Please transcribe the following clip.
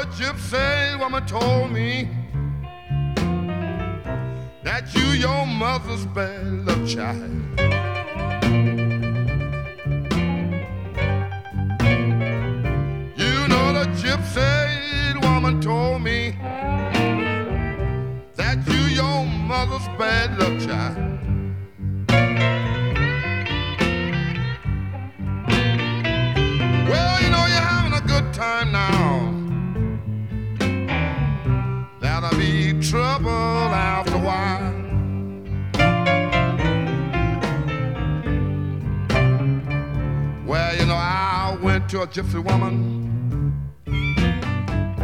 gypsy woman told me that you your mother's bad love child. You know the gypsy woman told me that you your mother's bad love child. Well, you know you're having a good time now. That'll be trouble after a while. Well, you know, I went to a gypsy woman